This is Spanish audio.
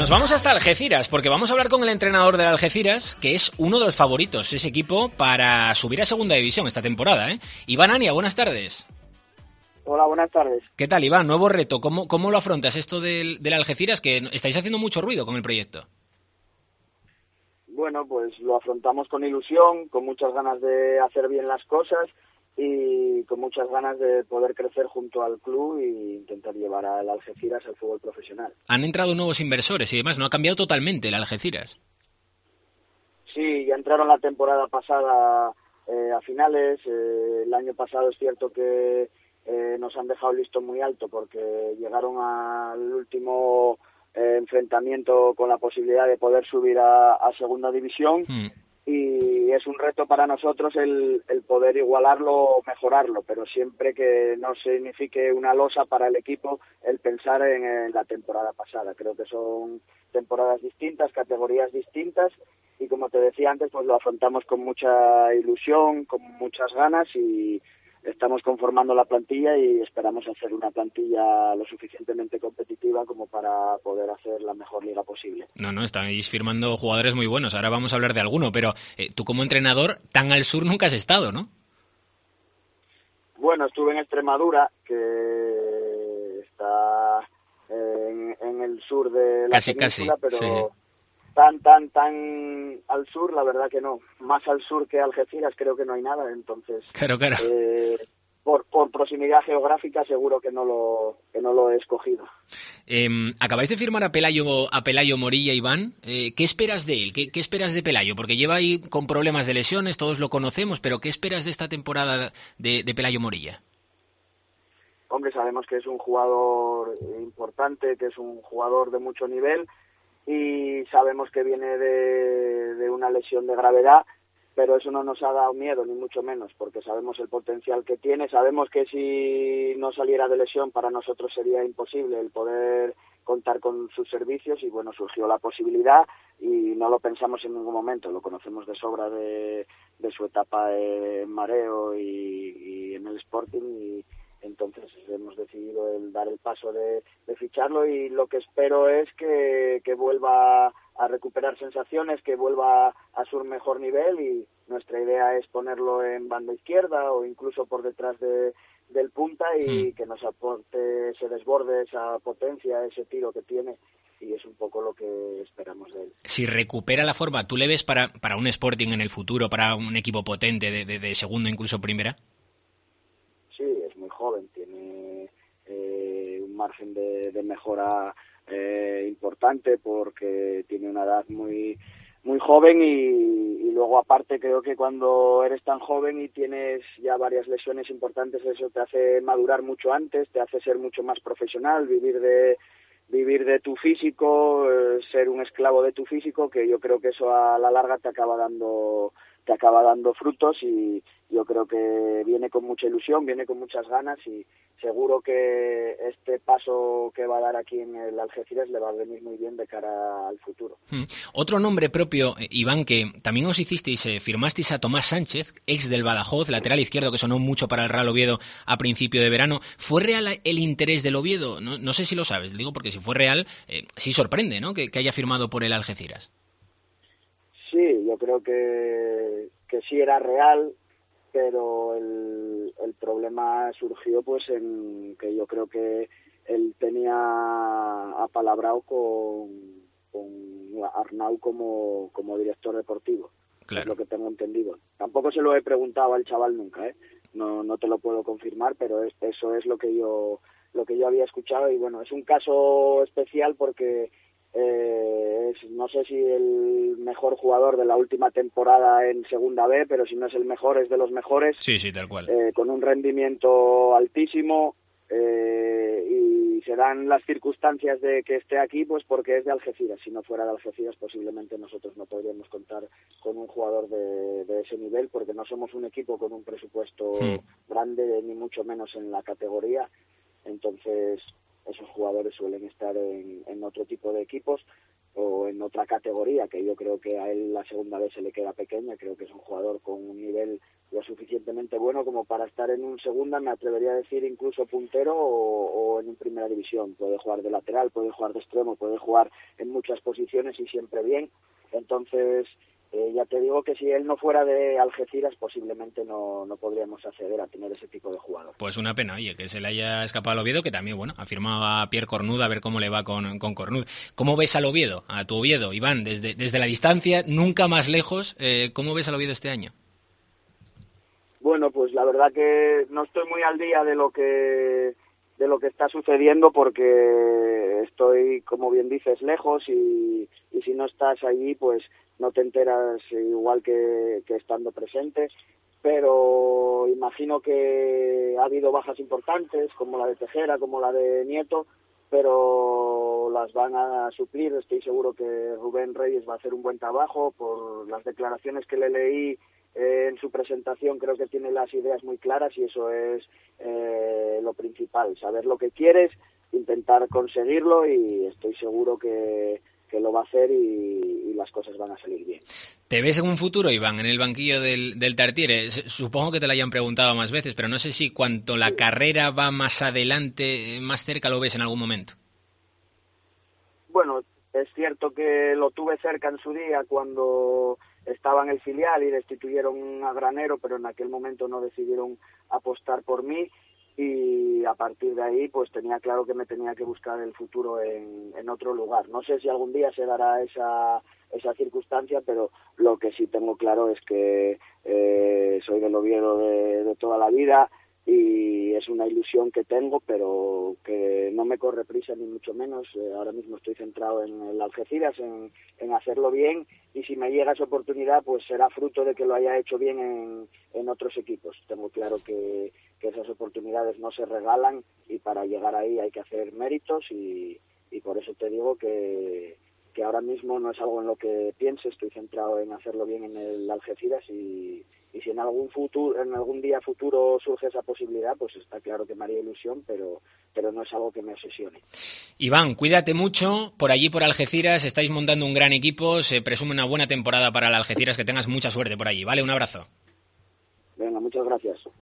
Nos vamos hasta Algeciras, porque vamos a hablar con el entrenador del Algeciras, que es uno de los favoritos, ese equipo, para subir a Segunda División esta temporada, ¿eh? Iván Ania, buenas tardes. Hola, buenas tardes. ¿Qué tal, Iván? Nuevo reto. ¿Cómo lo afrontas esto del Algeciras, que estáis haciendo mucho ruido con el proyecto? Bueno, pues lo afrontamos con ilusión, con muchas ganas de hacer bien las cosas y con muchas ganas de poder crecer junto al club e intentar llevar al Algeciras al fútbol profesional. Han entrado nuevos inversores y demás, ¿no? Ha cambiado totalmente el Algeciras. Sí, ya entraron la temporada pasada a finales. El año pasado es cierto que nos han dejado el listón muy alto porque llegaron al último enfrentamiento con la posibilidad de poder subir a Segunda División. Y es un reto para nosotros el poder igualarlo o mejorarlo, pero siempre que no signifique una losa para el equipo el pensar en la temporada pasada. Creo que son temporadas distintas, categorías distintas, y como te decía antes, pues lo afrontamos con mucha ilusión, con muchas ganas, y estamos conformando la plantilla y esperamos hacer una plantilla lo suficientemente competitiva como para poder hacer la mejor liga posible. No, estáis firmando jugadores muy buenos. Ahora vamos a hablar de alguno, pero tú como entrenador tan al sur nunca has estado, ¿no? Bueno, estuve en Extremadura, que está en el sur de la península, pero sí. tan al sur, la verdad que no. Más al sur que Algeciras creo que no hay nada, entonces Claro. por proximidad geográfica seguro que no lo he escogido. Acabáis de firmar a Pelayo Morilla, Iván. ¿Qué esperas de él? ¿Qué esperas de Pelayo? Porque lleva ahí con problemas de lesiones, todos lo conocemos, pero ¿qué esperas de esta temporada de Pelayo Morilla? Hombre, sabemos que es un jugador importante, que es un jugador de mucho nivel, y sabemos que viene de una lesión de gravedad, pero eso no nos ha dado miedo, ni mucho menos, porque sabemos el potencial que tiene, sabemos que si no saliera de lesión para nosotros sería imposible el poder contar con sus servicios, y bueno, surgió la posibilidad y no lo pensamos en ningún momento, lo conocemos de sobra de su etapa en Mareo y en el Sporting, y entonces hemos decidido el dar el paso de ficharlo, y lo que espero es que vuelva a recuperar sensaciones, que vuelva a su mejor nivel, y nuestra idea es ponerlo en banda izquierda o incluso por detrás del punta, y que nos aporte ese desborde, esa potencia, ese tiro que tiene, y es un poco lo que esperamos de él. Si recupera la forma, ¿tú le ves para un Sporting en el futuro, para un equipo potente de segundo, incluso primera? Sí, es muy joven, tiene un margen de mejora importante porque tiene una edad muy joven, y luego aparte creo que cuando eres tan joven y tienes ya varias lesiones importantes, eso te hace madurar mucho antes, te hace ser mucho más profesional, vivir de tu físico, ser un esclavo de tu físico, que yo creo que eso a la larga te acaba dando frutos, y yo creo que viene con mucha ilusión, viene con muchas ganas, y seguro que este paso que va a dar aquí en el Algeciras le va a venir muy bien de cara al futuro. Otro nombre propio, Iván, que también os hicisteis, firmasteis a Tomás Sánchez, ex del Badajoz, lateral izquierdo, que sonó mucho para el Real Oviedo a principio de verano. ¿Fue real el interés del Oviedo? No sé si lo sabes, digo porque si fue real, sí sorprende, ¿no?, que haya firmado por el Algeciras. Sí, yo creo que sí era real, pero el problema surgió pues en que yo creo que él tenía apalabrado con Arnau como director deportivo. Claro. Es lo que tengo entendido. Tampoco se lo he preguntado al chaval nunca, no te lo puedo confirmar, pero eso es lo que yo había escuchado, y bueno, es un caso especial porque no sé si el mejor jugador de la última temporada en Segunda B, pero si no es el mejor, es de los mejores. Sí, tal cual. Con un rendimiento altísimo, y se dan las circunstancias de que esté aquí pues porque es de Algeciras. Si no fuera de Algeciras, posiblemente nosotros no podríamos contar con un jugador de ese nivel, porque no somos un equipo con un presupuesto grande, ni mucho menos en la categoría. Entonces esos jugadores suelen estar en otro tipo de equipos o en otra categoría, que yo creo que a él la segunda vez se le queda pequeña. Creo que es un jugador con un nivel lo suficientemente suficientemente bueno como para estar en un segunda, me atrevería a decir incluso puntero o en un primera división. Puede jugar de lateral, puede jugar de extremo, puede jugar en muchas posiciones y siempre bien. Entonces, ya te digo que si él no fuera de Algeciras, posiblemente no podríamos acceder a tener ese tipo de jugador. Pues una pena, oye, que se le haya escapado al Oviedo, que también, bueno, ha firmado a Pierre Cornud, a ver cómo le va con Cornud. ¿Cómo ves al Oviedo, a tu Oviedo, Iván, desde la distancia, nunca más lejos? ¿Cómo ves al Oviedo este año? Bueno, pues la verdad que no estoy muy al día de lo que está sucediendo, porque estoy, como bien dices, lejos y si no estás allí, pues no te enteras igual que estando presente, pero imagino que ha habido bajas importantes, como la de Tejera, como la de Nieto, pero las van a suplir. Estoy seguro que Rubén Reyes va a hacer un buen trabajo. Por las declaraciones que le leí en su presentación, creo que tiene las ideas muy claras y eso es lo principal, saber lo que quieres, intentar conseguirlo, y estoy seguro que lo va a hacer y las cosas van a salir bien. ¿Te ves en un futuro, Iván, en el banquillo del Tartiere? Supongo que te lo hayan preguntado más veces, pero no sé si cuanto la carrera va más adelante, más cerca, lo ves en algún momento. Bueno, es cierto que lo tuve cerca en su día cuando estaba en el filial y destituyeron a Granero, pero en aquel momento no decidieron apostar por mí, y a partir de ahí pues tenía claro que me tenía que buscar el futuro en otro lugar. No sé si algún día se dará esa circunstancia, pero lo que sí tengo claro es que soy del Oviedo de toda la vida y es una ilusión que tengo, pero que no me corre prisa ni mucho menos. Ahora mismo estoy centrado en el Algeciras, en hacerlo bien, y si me llega esa oportunidad pues será fruto de que lo haya hecho bien en otros equipos. Tengo claro que esas oportunidades no se regalan y para llegar ahí hay que hacer méritos, y por eso te digo que ahora mismo no es algo en lo que piense. Estoy centrado en hacerlo bien en el Algeciras, y si en algún día futuro surge esa posibilidad, pues está claro que me haría ilusión, pero no es algo que me obsesione. Iván, cuídate mucho por allí, por Algeciras. Estáis montando un gran equipo, se presume una buena temporada para el Algeciras. Que tengas mucha suerte por allí, ¿vale? Un abrazo. Venga, muchas gracias.